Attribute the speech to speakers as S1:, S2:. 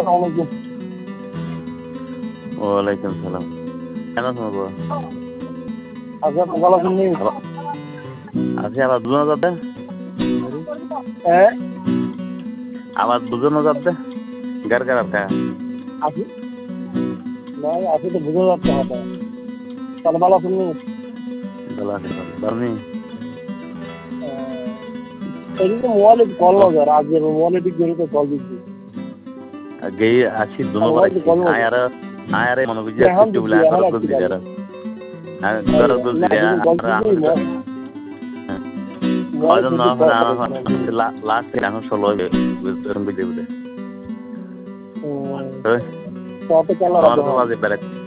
S1: ওয়ালাইকুম সালাম। কেন শোনবো?
S2: আচ্ছা ভালো আছেন নি?
S1: আছি আবার দুজন যাবে।
S2: হ্যাঁ
S1: আবার দুজন যাবে। গার গার কা
S2: আছি নয় আছি তো বুঝে যাচ্ছে হয়তো। তাহলে ভালো আছেন নি?
S1: ভালো আছে বারনি
S2: এদিকে মোবাইলে কল লাগে রাজ্যের মোবাইলে ঠিক করে তো কল দিচ্ছি
S1: গেই আছি দুনো বার আছি
S2: কল লাগে
S1: আয়ারে মনে বুঝি
S2: এখন
S1: একটু বলে
S2: দিচ্ছি এখন
S1: আগর
S2: আসছি
S1: দল
S2: তাহলে
S1: দিরা আর গর দল দিরা
S2: কল
S1: আর
S2: দিচ্ছি
S1: আজন না মানে লাস্ট এখন 16 বুঝতে বুঝে বুঝে
S2: তো কেন
S1: তোমার তো বাজে বেড়ে